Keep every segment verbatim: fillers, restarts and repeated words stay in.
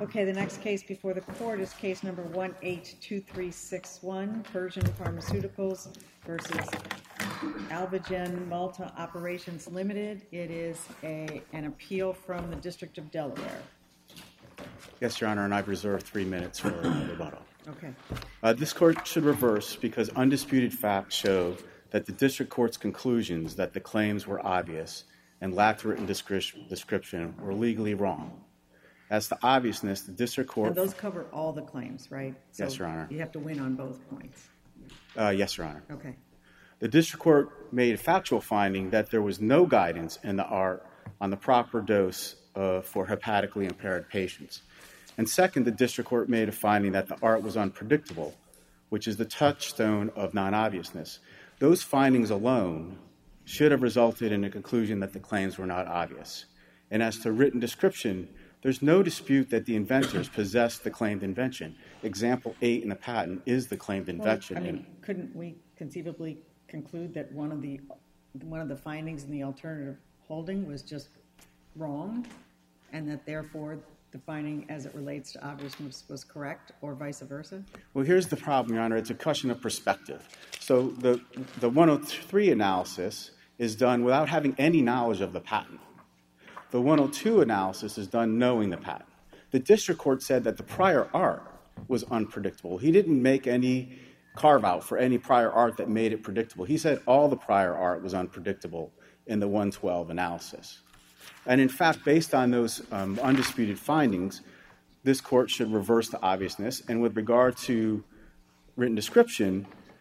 Okay, the next case before the court is case number one eight two three six one, Persian Pharmaceuticals versus Alvogen Malta Operations Limited. It is a, an appeal from the District of Delaware. Yes, Your Honor, and I've reserved three minutes for rebuttal. Okay. Uh, this court should reverse because undisputed facts show that the district court's conclusions that the claims were obvious and lacked written description were legally wrong. As to obviousness, the district court... And those cover all the claims, right? So yes, Your Honor. You have to win on both points. Uh, yes, Your Honor. Okay. The district court made a factual finding that there was no guidance in the art on the proper dose uh, for hepatically impaired patients. And second, the district court made a finding that the art was unpredictable, which is the touchstone of non-obviousness. Those findings alone should have resulted in a conclusion that the claims were not obvious. And as to written description, there's no dispute that the inventors possessed the claimed invention. Example eight in the patent is the claimed invention. Well, I mean, couldn't we conceivably conclude that one of the one of the findings in the alternative holding was just wrong, and that therefore the finding as it relates to obviousness was correct, or vice versa? Well, here's the problem, Your Honor. It's a question of perspective. So the, the one oh three analysis is done without having any knowledge of the patent. The one oh two analysis is done knowing the patent. The district court said that the prior art was unpredictable. He didn't make any carve-out for any prior art that made it predictable. He said all the prior art was unpredictable in the one twelve analysis. And in fact, based on those um, undisputed findings, this court should reverse the obviousness. And with regard to written description,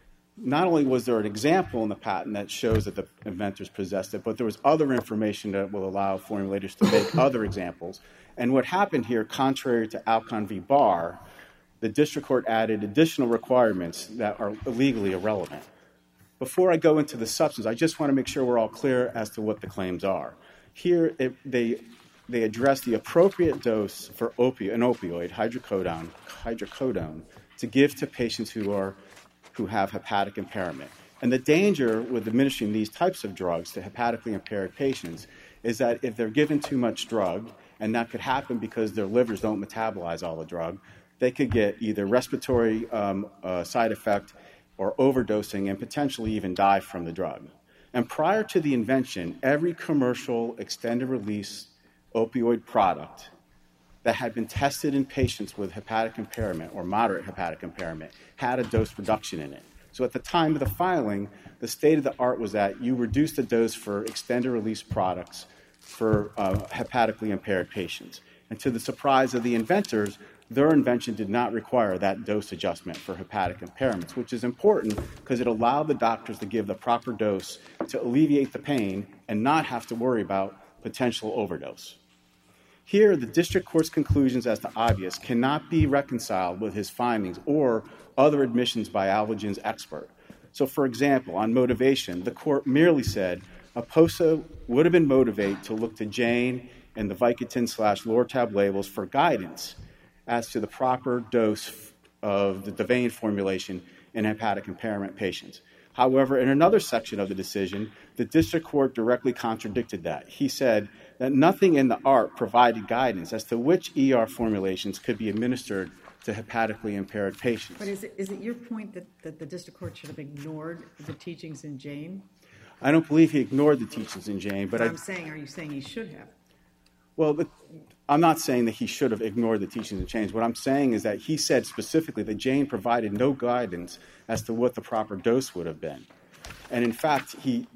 not only was there an example in the patent that shows that the inventors possessed it, but there was other information that will allow formulators to make other examples. And what happened here, contrary to Alcon v. Barr, the district court added additional requirements that are legally irrelevant. Before I go into the substance, I just want to make sure we're all clear as to what the claims are. Here, it, they, they address the appropriate dose for opi- an opioid, hydrocodone, hydrocodone, to give to patients who are who have hepatic impairment. And the danger with administering these types of drugs to hepatically impaired patients is that if they're given too much drug, and that could happen because their livers don't metabolize all the drug, they could get either respiratory um, uh, side effect or overdosing and potentially even die from the drug. And prior to the invention, every commercial extended-release opioid product that had been tested in patients with hepatic impairment or moderate hepatic impairment had a dose reduction in it. So at the time of the filing, the state of the art was that you reduce the dose for extended-release products for uh, hepatically impaired patients. And to the surprise of the inventors, their invention did not require that dose adjustment for hepatic impairments, which is important because it allowed the doctors to give the proper dose to alleviate the pain and not have to worry about potential overdose. Here, the district court's conclusions as to obvious cannot be reconciled with his findings or other admissions by Alvogen's expert. So, for example, on motivation, the court merely said a POSA would have been motivated to look to Jane and the Vicodin slash Lortab labels for guidance as to the proper dose of the Devane formulation in hepatic impairment patients. However, in another section of the decision, the district court directly contradicted that. He said that nothing in the art provided guidance as to which E R formulations could be administered to hepatically impaired patients. But is it, is it your point that, that the district court should have ignored the teachings in Jane? I don't believe he ignored the teachings in Jane, but what I, I'm saying, are you saying he should have? Well, the, I'm not saying that he should have ignored the teachings in Jane. What I'm saying is that he said specifically that Jane provided no guidance as to what the proper dose would have been. And in fact, he,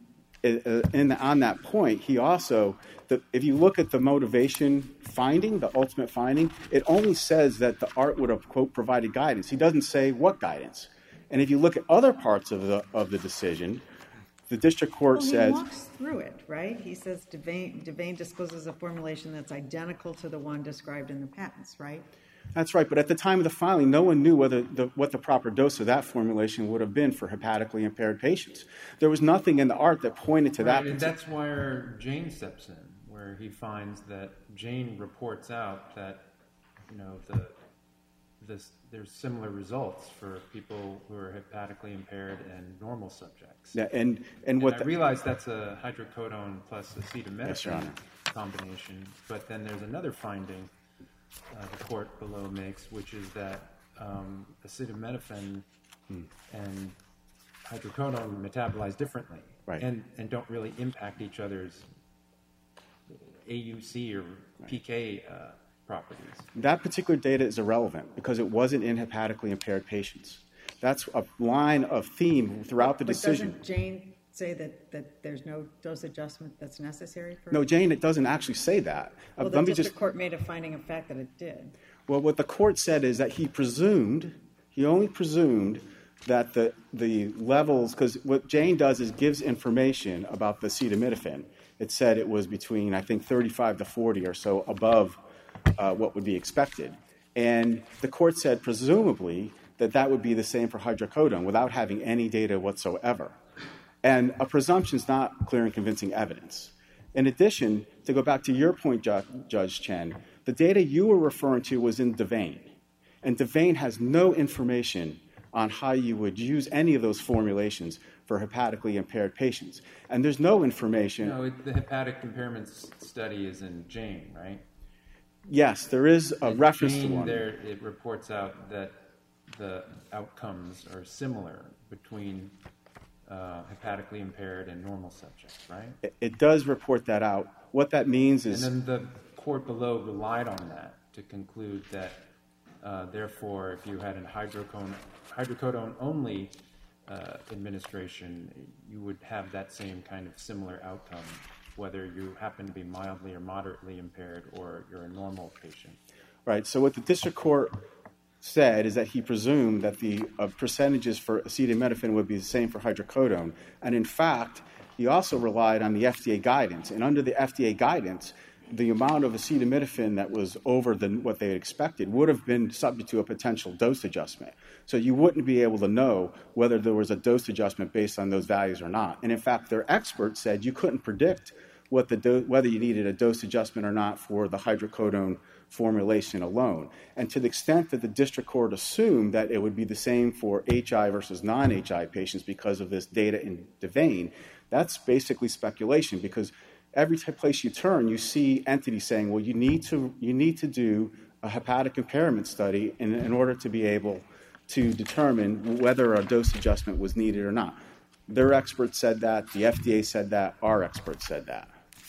in, on that point, he also, the, if you look at the motivation finding, the ultimate finding, it only says that the art would have, quote, provided guidance. He doesn't say what guidance. And if you look at other parts of the of the decision, the district court well, he says... He walks through it, right? He says Devane, Devane discloses a formulation that's identical to the one described in the patents, right? That's right, but at the time of the filing, no one knew whether the, what the proper dose of that formulation would have been for hepatically impaired patients. There was nothing in the art that pointed to right, that. And that's where Jane steps in, where he finds that Jane reports out that, you know, the this there's similar results for people who are hepatically impaired and normal subjects. Yeah, and and, and what I the, realize that's a hydrocodone plus acetaminophen yes, Your Honor. combination, but then there's another finding uh, the court below makes, which is that um, acetaminophen hmm. and hydrocodone metabolize differently, right. and, and don't really impact each other's A U C or P K uh, properties. That particular data is irrelevant because it wasn't in hepatically impaired patients. That's a line of theme throughout the but decision. Doesn't Jane say that, that there's no dose adjustment that's necessary for? No, Jane, it doesn't actually say that. Well, uh, the let me district just, court made a finding of fact that it did. Well, what the court said is that he presumed, he only presumed that the, the levels, because what Jane does is gives information about the acetaminophen. It said it was between, I think, thirty-five to forty or so above uh, what would be expected. And the court said, presumably, that that would be the same for hydrocodone without having any data whatsoever. And a presumption is not clear and convincing evidence. In addition, to go back to your point, Ju- Judge Chen, the data you were referring to was in Devane. And Devane has no information on how you would use any of those formulations for hepatically impaired patients. And there's no information. No, it, the hepatic impairment study is in Jane, right? Yes, there is a in reference Jane, to one. There, it reports out that the outcomes are similar between uh, hepatically impaired and normal subjects, right? It, it does report that out. What that means is... And then the court below relied on that to conclude that, uh, therefore, if you had a hydrocodone, hydrocodone-only uh, administration, you would have that same kind of similar outcome, whether you happen to be mildly or moderately impaired or you're a normal patient. Right. So what the district court said is that he presumed that the uh, percentages for acetaminophen would be the same for hydrocodone. And in fact, he also relied on the F D A guidance. And under the F D A guidance, the amount of acetaminophen that was over than what they had expected would have been subject to a potential dose adjustment. So you wouldn't be able to know whether there was a dose adjustment based on those values or not. And in fact, their experts said you couldn't predict what the do- whether you needed a dose adjustment or not for the hydrocodone formulation alone. And to the extent that the district court assumed that it would be the same for H I versus non-H I patients because of this data in Devane, that's basically speculation, because every place you turn, you see entities saying, well, you need to you need to do a hepatic impairment study in, in order to be able to determine whether a dose adjustment was needed or not. Their experts said that, the F D A said that, our experts said that.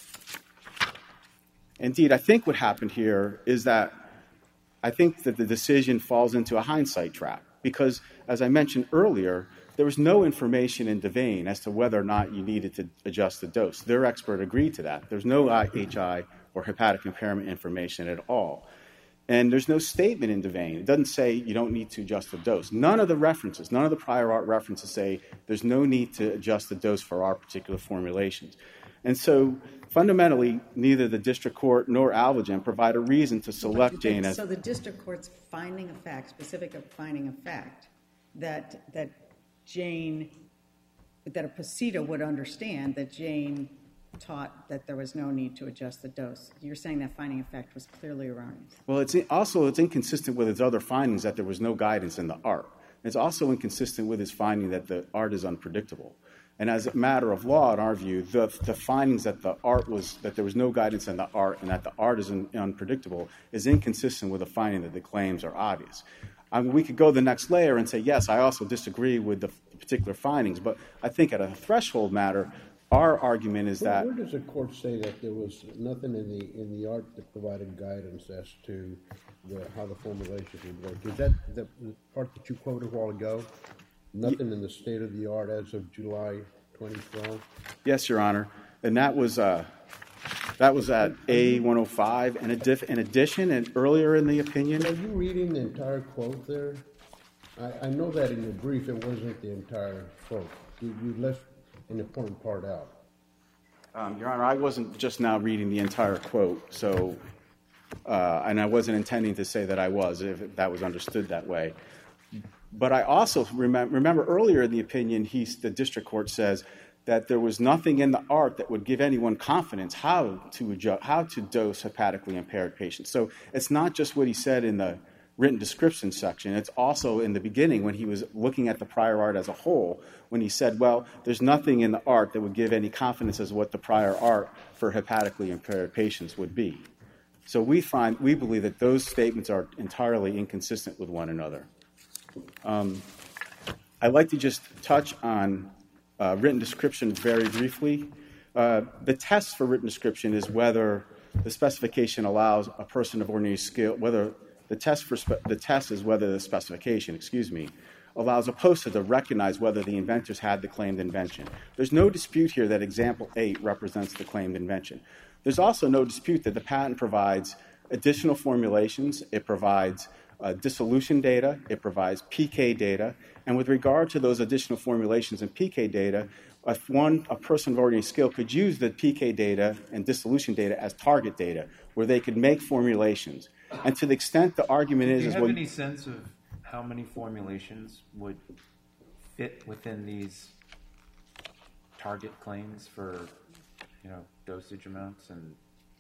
Indeed, I think what happened here is that I think that the decision falls into a hindsight trap, because, as I mentioned earlier, there was no information in Devane as to whether or not you needed to adjust the dose. Their expert agreed to that. There's no H I or hepatic impairment information at all. And there's no statement in Devane. It doesn't say you don't need to adjust the dose. None of the references, none of the prior art references say there's no need to adjust the dose for our particular formulations. And so, fundamentally, neither the district court nor Alvogen provide a reason to select Jane as... So the district court's finding of fact, specific of finding of fact, that that Jane, that a POSITA would understand that Jane taught that there was no need to adjust the dose. You're saying that finding of fact was clearly erroneous. Well, it's also it's inconsistent with his other findings that there was no guidance in the art. It's also inconsistent with his finding that the art is unpredictable. And as a matter of law, in our view, the, the findings that the art was that there was no guidance in the art and that the art is un, unpredictable is inconsistent with the finding that the claims are obvious. I mean, we could go the next layer and say, yes, I also disagree with the particular findings, but I think at a threshold matter, our argument is where, that... Where does the court say that there was nothing in the in the art that provided guidance as to the, how the formulation would work? Is that the, the part that you quoted a while ago? Nothing yeah. in the state of the art as of July twenty twelve? Yes, Your Honor. And that was... Uh, That was at A one oh five. In, adif- in addition, and earlier in the opinion... Are you reading the entire quote there? I, I know that in your brief it wasn't the entire quote. You, you left an important part out. Um, Your Honor, I wasn't just now reading the entire quote, so... Uh, and I wasn't intending to say that I was, if that was understood that way. But I also remember, remember earlier in the opinion, he, the district court says... that there was nothing in the art that would give anyone confidence how to adjust, how to dose hepatically impaired patients. So it's not just what he said in the written description section. It's also in the beginning when he was looking at the prior art as a whole, when he said, well, there's nothing in the art that would give any confidence as to what the prior art for hepatically impaired patients would be. So we find, we believe that those statements are entirely inconsistent with one another. Um, I'd like to just touch on uh, written description very briefly. Uh, the test for written description is whether the specification allows a person of ordinary skill, whether the test for spe- the test is whether the specification, excuse me, allows a poster to recognize whether the inventors had the claimed invention. There's no dispute here that example eight represents the claimed invention. There's also no dispute that the patent provides additional formulations. It provides uh, dissolution data. It provides P K data. And with regard to those additional formulations and P K data, if one, a person of ordinary skill could use the P K data and dissolution data as target data, where they could make formulations. And to the extent the argument is... Do you is have well, any sense of how many formulations would fit within these target claims for, you know, dosage amounts and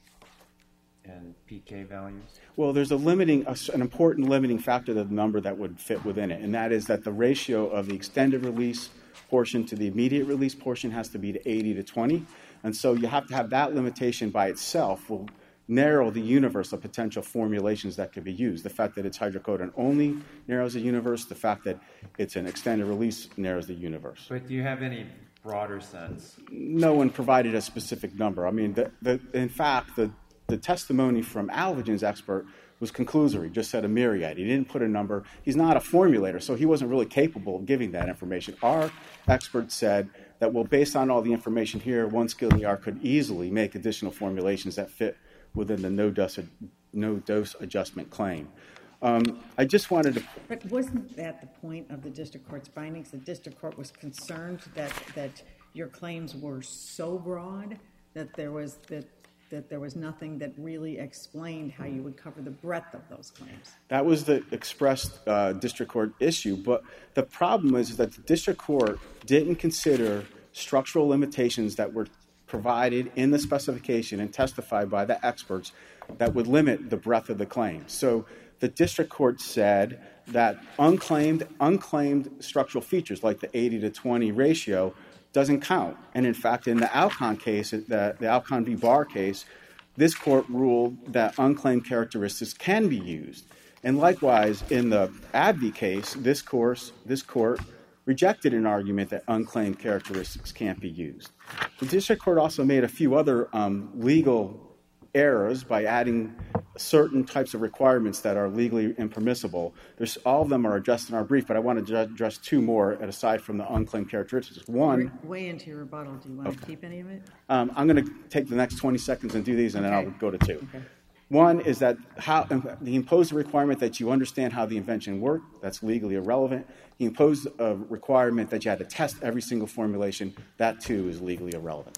and P K values? Well, there's a limiting, an important limiting factor to the number that would fit within it, and that is that the ratio of the extended release portion to the immediate release portion has to be to eighty to twenty, and so you have to have that limitation by itself will narrow the universe of potential formulations that could be used. The fact that it's hydrocodone only narrows the universe. The fact that it's an extended release narrows the universe. But do you have any broader sense? No one provided a specific number. I mean, the, the, in fact, the, the testimony from Alvogen's expert was conclusory, just said a myriad. He didn't put a number. He's not a formulator, so he wasn't really capable of giving that information. Our expert said that, well, based on all the information here, one skilled in the art could easily make additional formulations that fit within the no dose, no dose adjustment claim. Um, I just wanted to... But wasn't that the point of the district court's findings? The district court was concerned that, that your claims were so broad that there was that, that there was nothing that really explained how you would cover the breadth of those claims. That was the expressed uh, district court issue, but the problem is, is that the district court didn't consider structural limitations that were provided in the specification and testified by the experts that would limit the breadth of the claim. So the district court said that unclaimed, unclaimed structural features like the eighty to twenty ratio doesn't count. And in fact, in the Alcon case, the, the Alcon v. Barr case, this court ruled that unclaimed characteristics can be used. And likewise, in the AbbVie case, this, course, this court rejected an argument that unclaimed characteristics can't be used. The district court also made a few other um, legal errors by adding certain types of requirements that are legally impermissible. There's, all of them are addressed in our brief, but I want to address two more aside from the unclaimed characteristics. One... We're way into your rebuttal. Do you want okay. to keep any of it? Um, I'm going to take the next twenty seconds and do these, and okay. then I'll go to two. Okay. One is that how, he imposed a requirement that you understand how the invention worked. That's legally irrelevant. He imposed a requirement that you had to test every single formulation. That, too, is legally irrelevant.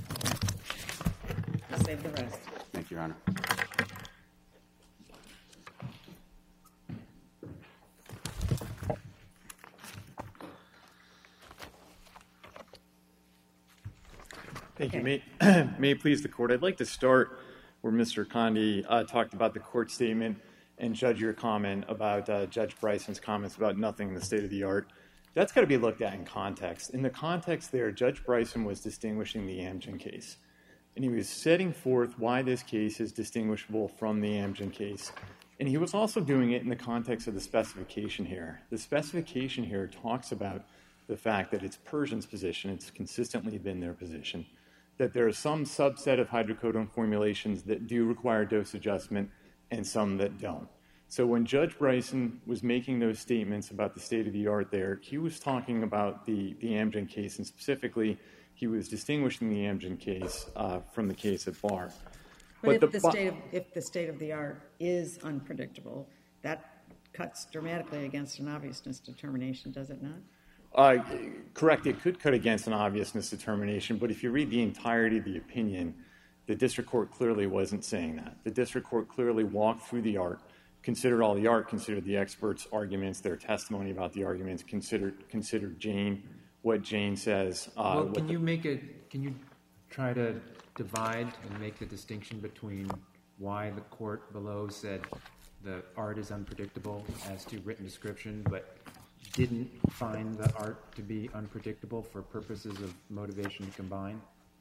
I'll save the rest. Thank you, Your Honor. Thank okay. you. May, may it please the Court, I'd like to start where Mister Condi uh, talked about the court statement and Judge, your comment about uh, Judge Bryson's comments about nothing in the state of the art. That's got to be looked at in context. In the context there, Judge Bryson was distinguishing the Amgen case. And he was setting forth why this case is distinguishable from the Amgen case. And he was also doing it in the context of the specification here. The specification here talks about the fact that it's Persian's position, it's consistently been their position, that there are some subset of hydrocodone formulations that do require dose adjustment and some that don't. So when Judge Bryson was making those statements about the state of the art there, he was talking about the, the Amgen case, and specifically he was distinguishing the Amgen case uh, from the case at Barr. But, but if, the, the state of, if the state of the art is unpredictable, that cuts dramatically against an obviousness determination, does it not? Uh, correct, it could cut against an obviousness determination, but if you read the entirety of the opinion, the district court clearly wasn't saying that. The district court clearly walked through the art, considered all the art, considered the experts' arguments, their testimony about the arguments, considered considered Jane, what Jane says. Uh, well, can you make a, can you try to divide and make the distinction between why the court below said the art is unpredictable as to written description, but didn't find the art to be unpredictable for purposes of motivation to combine?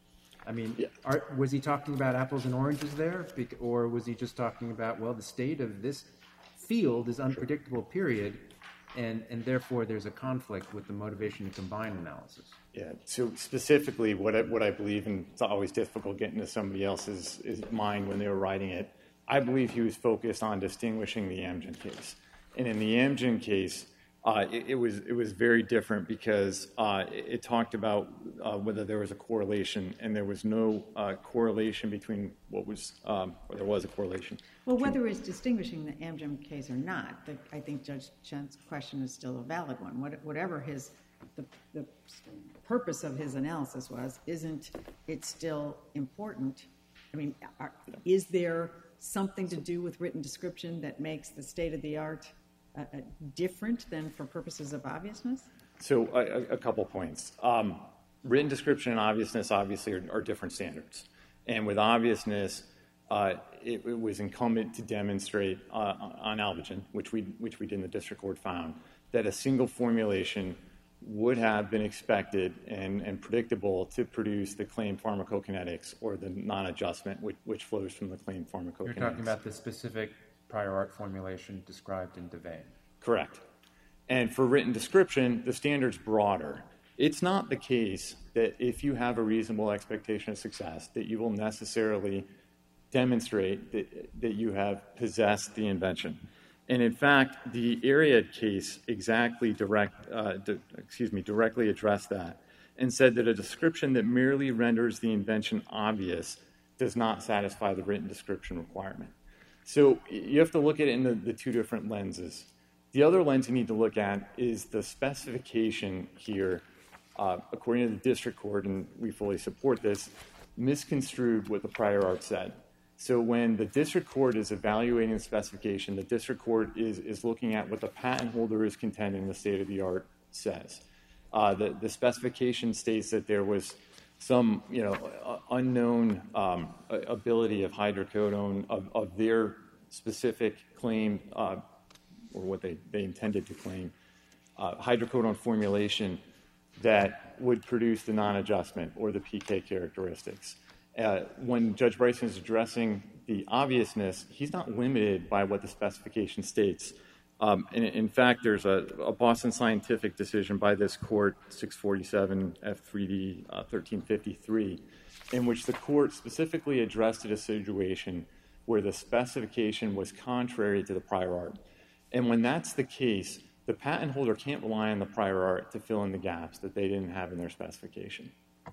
I mean, Yeah. are, was he talking about apples and oranges there? Bec- or was he just talking about, well, the state of this field is unpredictable, period, and, and therefore there's a conflict with the motivation to combine analysis? Yeah, so specifically what I, what I believe, and it's always difficult getting to somebody else's is mind when they were writing it, I believe he was focused on distinguishing the Amgen case. And in the Amgen case, uh, it, it was it was very different because uh, it, it talked about uh, whether there was a correlation, and there was no uh, correlation between what was, um, or there was a correlation. Well, whether it's distinguishing the Amgen case or not, the, I think Judge Chen's question is still a valid one. What, whatever his the, the purpose of his analysis was, isn't it still important? I mean, are, is there something to do with written description that makes the state of the art uh, uh, different than for purposes of obviousness? So a, a couple points. Um, written description and obviousness obviously are, are different standards. And with obviousness, uh, it, it was incumbent to demonstrate uh, on Alvogen, which we, which we did in the district court found, that a single formulation would have been expected and, and predictable to produce the claimed pharmacokinetics or the non-adjustment, which, which flows from the claimed pharmacokinetics. You're talking about the specific prior art formulation described in Devane. Correct. And for written description, the standard's broader. It's not the case that if you have a reasonable expectation of success, that you will necessarily demonstrate that, that you have possessed the invention. And in fact, the Ariad case exactly direct, uh, di- excuse me, directly addressed that and said that a description that merely renders the invention obvious does not satisfy the written description requirement. So you have to look at it in the, the two different lenses. The other lens you need to look at is the specification here, uh, according to the district court, and we fully support this, misconstrued what the prior art said. So when the district court is evaluating the specification, the district court is, is looking at what the patent holder is contending the state-of-the-art says. Uh, the, the specification states that there was some, you know, uh, unknown um, ability of hydrocodone of, of their specific claim, uh, or what they, they intended to claim, uh, hydrocodone formulation that would produce the non-adjustment or the P K characteristics. Uh, when Judge Bryson is addressing the obviousness, he's not limited by what the specification states. Um, and in fact, there's a, a Boston Scientific decision by this court, six forty-seven F three D uh, thirteen fifty-three, in which the court specifically addressed a situation where the specification was contrary to the prior art. And when that's the case, the patent holder can't rely on the prior art to fill in the gaps that they didn't have in their specification.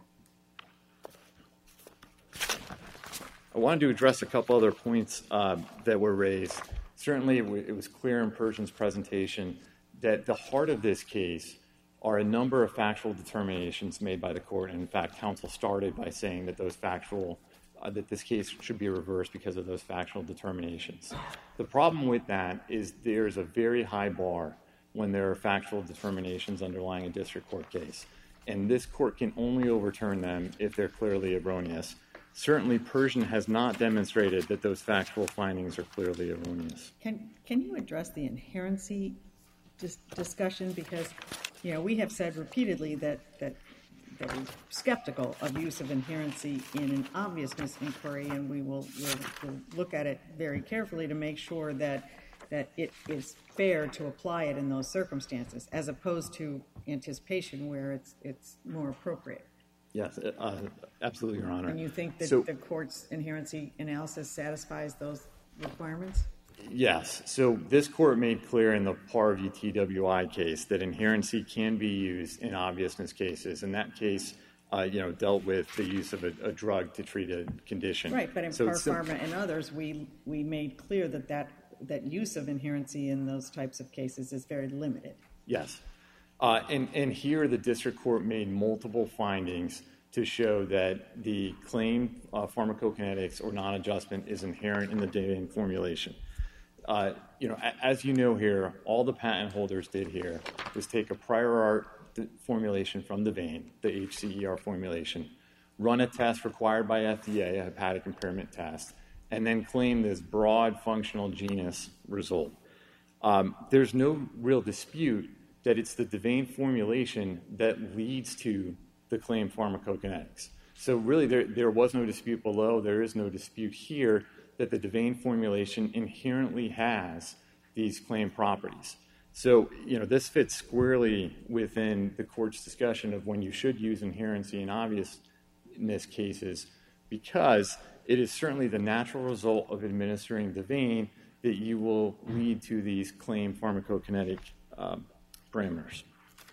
I wanted to address a couple other points uh, that were raised. Certainly, it, w- it was clear in Persian's presentation that the heart of this case are a number of factual determinations made by the court. And in fact, counsel started by saying that those factual, uh, that this case should be reversed because of those factual determinations. The problem with that is there's a very high bar when there are factual determinations underlying a district court case. And this court can only overturn them if they're clearly erroneous. Certainly, Persian has not demonstrated that those factual findings are clearly erroneous. Can can you address the inherency dis- discussion? Because, you know, we have said repeatedly that, that, that we're skeptical of use of inherency in an obviousness inquiry, and we will we'll, we'll look at it very carefully to make sure that that it is fair to apply it in those circumstances, as opposed to anticipation where it's it's more appropriate. Yes, uh, absolutely, Your Honor. And you think that so, the court's inherency analysis satisfies those requirements? Yes. So this court made clear in the Parr v. T W I case that inherency can be used in obviousness cases. And that case, uh, you know, dealt with the use of a, a drug to treat a condition. Right, but in so Par sim- Pharma and others, we we made clear that, that that use of inherency in those types of cases is very limited. Yes. Uh, and, and here the district court made multiple findings to show that the claimed uh, pharmacokinetics or non-adjustment is inherent in the Devane formulation. Uh, you know, a, as you know here, all the patent holders did here was take a prior art formulation from Devane, the H C E R formulation, run a test required by F D A, a hepatic impairment test, and then claim this broad functional genus result. Um, there's no real dispute that it's the Devane formulation that leads to the claimed pharmacokinetics. So really, there, there was no dispute below. There is no dispute here that the Devane formulation inherently has these claimed properties. So, you know, this fits squarely within the court's discussion of when you should use inherency in obviousness cases, because it is certainly the natural result of administering Devane that you will lead to these claimed pharmacokinetic um, parameters.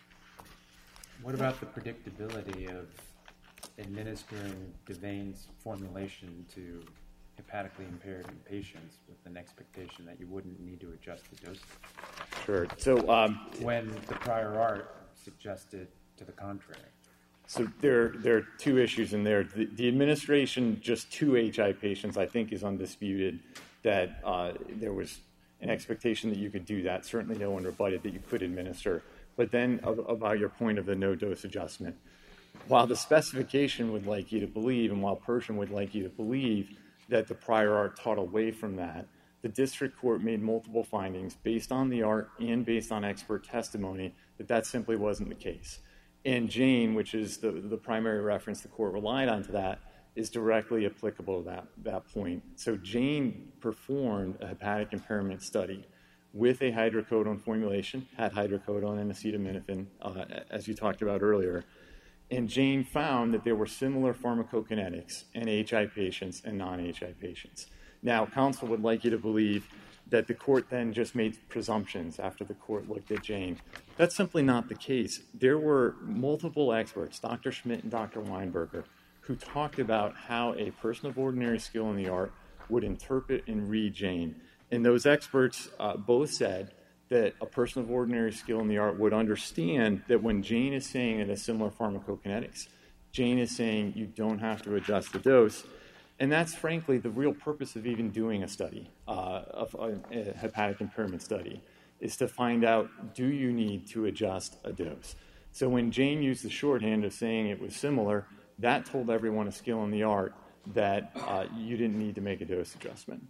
What about the predictability of administering Devane's formulation to hepatically impaired patients with an expectation that you wouldn't need to adjust the dosage? Sure. So um, when the prior art suggested to the contrary. So there, there are two issues in there. The, the administration just to H I patients, I think, is undisputed that uh, there was an expectation that you could do that. Certainly no one rebutted that you could administer. But then about your point of the no-dose adjustment, while the specification would like you to believe, and while Pershing would like you to believe that the prior art taught away from that, the district court made multiple findings based on the art and based on expert testimony that that simply wasn't the case. And Jane, which is the, the primary reference the court relied on to that, is directly applicable to that, that point. So Jane performed a hepatic impairment study with a hydrocodone formulation, had hydrocodone and acetaminophen, uh, as you talked about earlier. And Jane found that there were similar pharmacokinetics in H I patients and non-H I patients. Now, counsel would like you to believe that the court then just made presumptions after the court looked at Jane. That's simply not the case. There were multiple experts, Doctor Schmidt and Doctor Weinberger, who talked about how a person of ordinary skill in the art would interpret and read Jane. And those experts uh, both said that a person of ordinary skill in the art would understand that when Jane is saying it has similar pharmacokinetics, Jane is saying you don't have to adjust the dose. And that's, frankly, the real purpose of even doing a study, uh, of a, a hepatic impairment study, is to find out, do you need to adjust a dose? So when Jane used the shorthand of saying it was similar, that told everyone of skill in the art that uh, you didn't need to make a dose adjustment.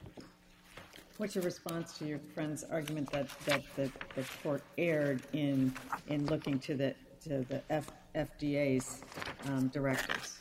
What's your response to your friend's argument that, that the, the court erred in in looking to the to the F, FDA's um, directives?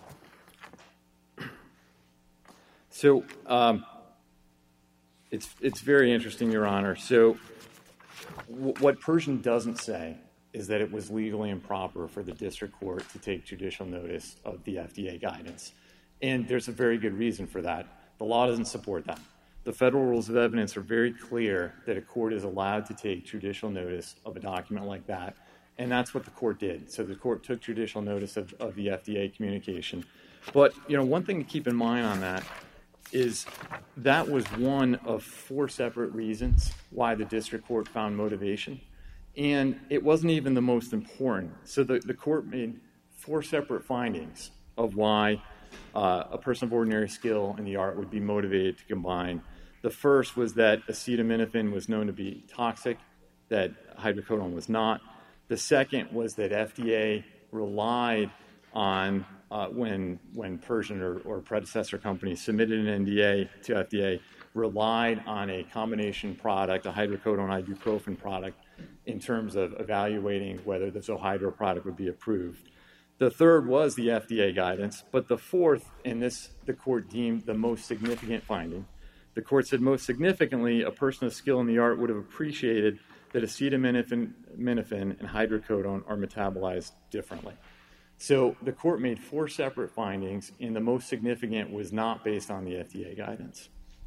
So um, it's it's very interesting, Your Honor. So w- what Pershing doesn't say is that it was legally improper for the district court to take judicial notice of the F D A guidance. And there's a very good reason for that. The law doesn't support that. The federal rules of evidence are very clear that a court is allowed to take judicial notice of a document like that, and that's what the court did. So the court took judicial notice of, of the F D A communication. But, you know, one thing to keep in mind on that is that was one of four separate reasons why the district court found motivation, and it wasn't even the most important. So the, the court made four separate findings of why uh, a person of ordinary skill in the art would be motivated to combine. The first was that acetaminophen was known to be toxic, that hydrocodone was not. The second was that F D A relied on, uh, when when Pershing or, or predecessor companies submitted an N D A to F D A, relied on a combination product, a hydrocodone ibuprofen product, in terms of evaluating whether the Zohydro product would be approved. The third was the F D A guidance, but the fourth, and this the court deemed the most significant finding, the court said most significantly, a person of skill in the art would have appreciated that acetaminophen and hydrocodone are metabolized differently. So the court made four separate findings, and the most significant was not based on the F D A guidance.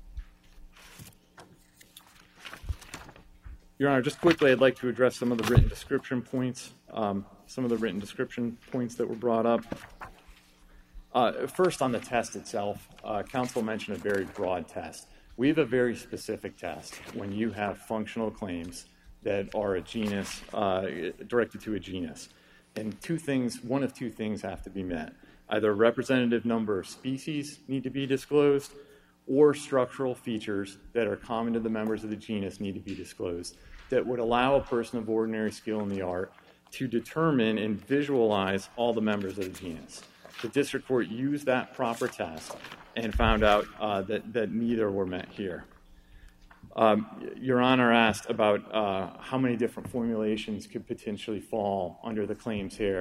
Your Honor, just quickly, I'd like to address some of the written description points, um, some of the written description points that were brought up. Uh, first, on the test itself, uh, counsel mentioned a very broad test. We have a very specific test when you have functional claims that are a genus, uh, directed to a genus. And two things, one of two things have to be met. Either a representative number of species need to be disclosed, or structural features that are common to the members of the genus need to be disclosed that would allow a person of ordinary skill in the art to determine and visualize all the members of the genus. The district court used that proper test and found out uh, that, that neither were met here. Um, Your Honor asked about uh, how many different formulations could potentially fall under the claims here.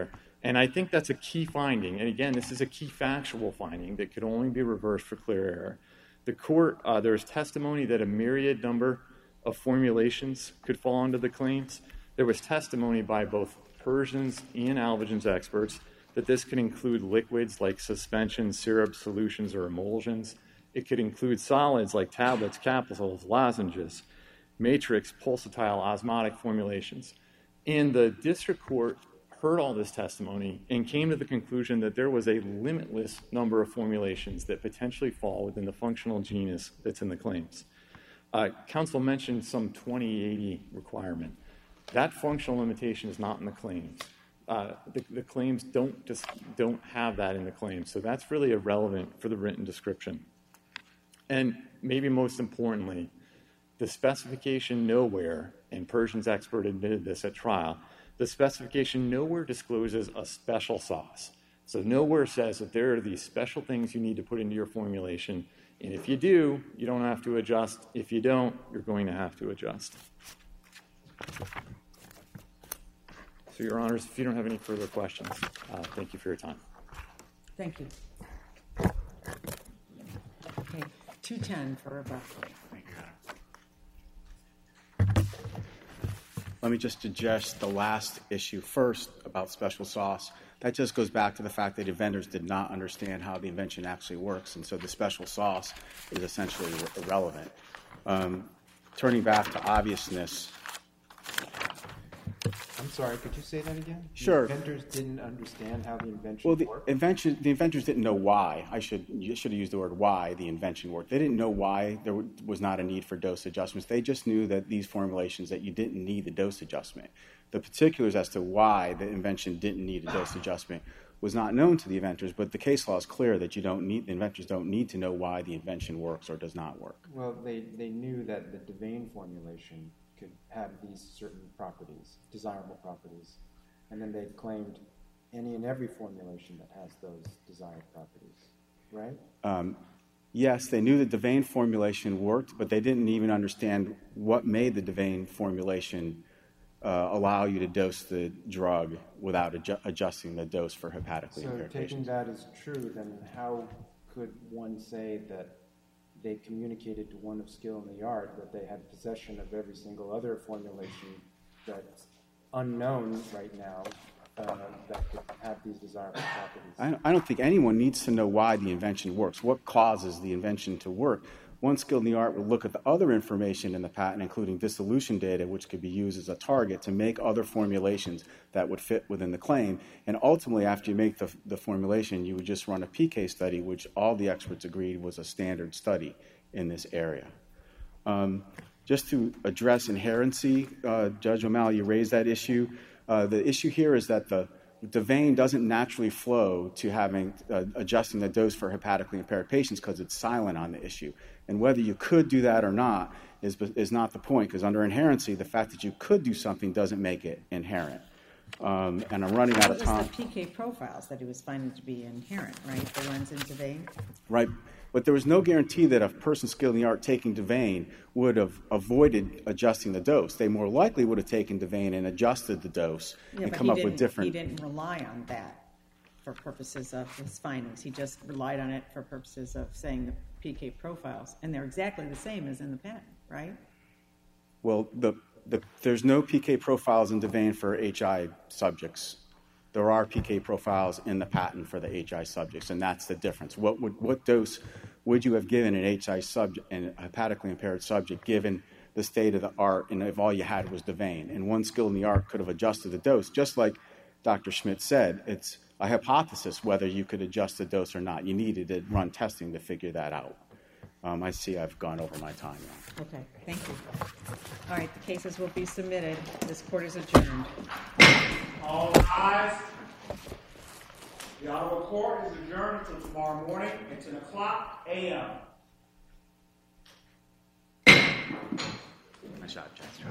And I think that's a key finding. And again, this is a key factual finding that could only be reversed for clear error. The court, uh, there's testimony that a myriad number of formulations could fall under the claims. There was testimony by both Persian's and Alvogen's experts that this could include liquids like suspensions, syrups, solutions, or emulsions. It could include solids like tablets, capsules, lozenges, matrix, pulsatile, osmotic formulations. And the district court heard all this testimony and came to the conclusion that there was a limitless number of formulations that potentially fall within the functional genus that's in the claims. Uh, counsel mentioned some twenty eighty requirement. That functional limitation is not in the claims. Uh, the, the claims don't just don't have that in the claims, so that's really irrelevant for the written description. And maybe most importantly, the specification nowhere, and Persian's expert admitted this at trial, the specification nowhere discloses a special sauce. So nowhere says that there are these special things you need to put into your formulation, and if you do, you don't have to adjust. If you don't, you're going to have to adjust. So, Your Honors, if you don't have any further questions, uh, thank you for your time. Thank you. Okay, two ten for rebuttal. Let me just address the last issue first about special sauce. That just goes back to the fact that inventors did not understand how the invention actually works, and so the special sauce is essentially ir- irrelevant. Um, turning back to obviousness. I'm sorry, could you say that again? Sure. The inventors didn't understand how the invention Well, the worked? invention, the inventors didn't know why. I should, you should have used the word why the invention worked. They didn't know why there was not a need for dose adjustments. They just knew that these formulations, that you didn't need the dose adjustment. The particulars as to why the invention didn't need a dose adjustment was not known to the inventors, but the case law is clear that you don't need, the inventors don't need to know why the invention works or does not work. Well, they, they knew that the Devane formulation could have these certain properties, desirable properties, and then they claimed any and every formulation that has those desired properties, right? Um, yes, they knew the Devane formulation worked, but they didn't even understand what made the Devane formulation uh, allow you to dose the drug without adju- adjusting the dose for hepatically So impaired taking patients. that as true, then how could one say that they communicated to one of skill in the art that they had possession of every single other formulation that's unknown right now uh, that could have these desirable properties? I don't, I don't think anyone needs to know why the invention works, what causes the invention to work. One skill in the art would look at the other information in the patent, including dissolution data, which could be used as a target to make other formulations that would fit within the claim. And ultimately, after you make the, the formulation, you would just run a P K study, which all the experts agreed was a standard study in this area. Um, just to address inherency, uh, Judge O'Malley, you raised that issue. Uh, the issue here is that the Devane doesn't naturally flow to having uh, adjusting the dose for hepatically impaired patients because it's silent on the issue. And whether you could do that or not is, is not the point, because under inherency, the fact that you could do something doesn't make it inherent. Um, and I'm running out of time. It was the P K profiles that he was finding to be inherent, right? The ones in Devane? Right. But there was no guarantee that a person skilled in the art taking Devane would have avoided adjusting the dose. They more likely would have taken Devane and adjusted the dose Yeah, and but come he up with didn't- different. He didn't rely on that for purposes of his findings. He just relied on it for purposes of saying the P K profiles. And they're exactly the same as in the patent, right? Well, the, the, there's no P K profiles in Devane for H I subjects. There are P K profiles in the patent for the H I subjects, and that's the difference. What would what dose would you have given an H I subject and a hepatically impaired subject given the state of the art, and if all you had was Devane? And one skill in the art could have adjusted the dose, just like Doctor Schmidt said. It's a hypothesis whether you could adjust the dose or not. You needed to run testing to figure that out. Um, I see I've gone over my time now. Okay, thank you. All right, the cases will be submitted. This court is adjourned. All rise. The Honorable Court is adjourned until tomorrow morning at ten o'clock a m Nice job, Judge.